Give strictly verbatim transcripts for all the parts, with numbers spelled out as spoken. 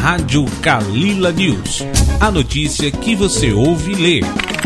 Rádio Kalila News. A notícia que você ouve e lê.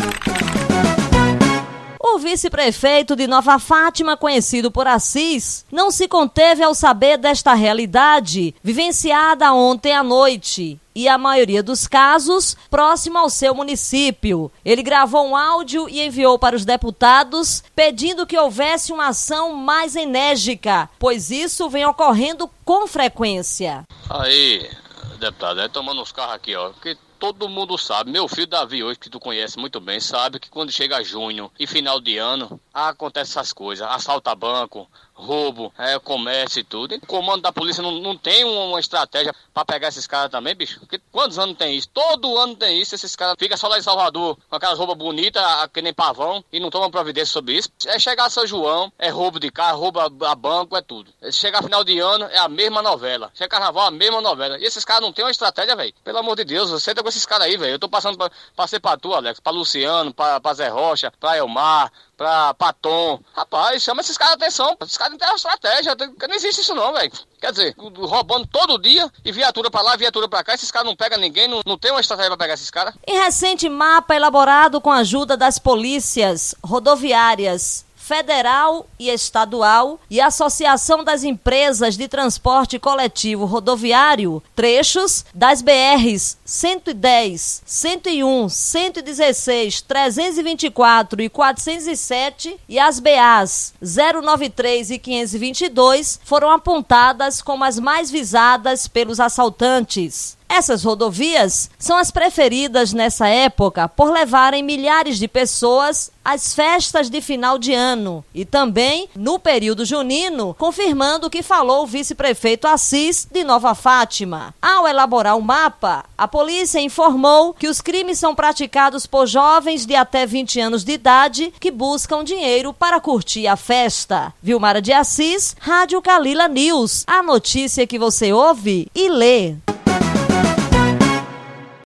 O vice-prefeito de Nova Fátima, conhecido por Assis, não se conteve ao saber desta realidade vivenciada ontem à noite. E a maioria dos casos próximo ao seu município. Ele gravou um áudio e enviou para os deputados pedindo que houvesse uma ação mais enérgica, pois isso vem ocorrendo com frequência. Aí, deputado, é tomando uns carros aqui, ó, porque todo mundo sabe, meu filho Davi hoje, que tu conhece muito bem, sabe que quando chega junho e final de ano, acontece essas coisas, assalta banco, roubo, é, comércio e tudo. E o comando da polícia não, não tem uma estratégia pra pegar esses caras também, bicho? Porque quantos anos tem isso? Todo ano tem isso, esses caras ficam só lá em Salvador com aquelas roupas bonitas, que nem pavão, e não tomam providência sobre isso. É chegar a São João, é roubo de carro, roubo a, a banco, é tudo. Chegar final de ano, é a mesma novela. Chega carnaval, a mesma novela. E esses caras não tem uma estratégia, velho. Pelo amor de Deus, você tá com esses caras aí, velho. Eu tô passando pra, pra ser pra tu, Alex, pra Luciano, pra, pra Zé Rocha, pra Elmar, pra, pra Tom. Rapaz, chama esses caras de atenção. Esses caras não tem uma estratégia. Não existe isso não, velho. Quer dizer, roubando todo dia e viatura pra lá, viatura pra cá. Esses caras não pegam ninguém, não, não tem uma estratégia pra pegar esses caras. Em recente mapa elaborado com a ajuda das polícias rodoviárias federal e estadual e Associação das Empresas de Transporte Coletivo Rodoviário, trechos das B Rs cento e dez, cento e um, cento e dezesseis, trezentos e vinte e quatro e quatrocentos e sete e as B As zero noventa e três e quinhentos e vinte e dois foram apontadas como as mais visadas pelos assaltantes. Essas rodovias são as preferidas nessa época por levarem milhares de pessoas às festas de final de ano e também no período junino, confirmando o que falou o vice-prefeito Assis de Nova Fátima. Ao elaborar o mapa, a polícia informou que os crimes são praticados por jovens de até vinte anos de idade que buscam dinheiro para curtir a festa. Vilmara de Assis, Rádio Kalila News, a notícia que você ouve e lê.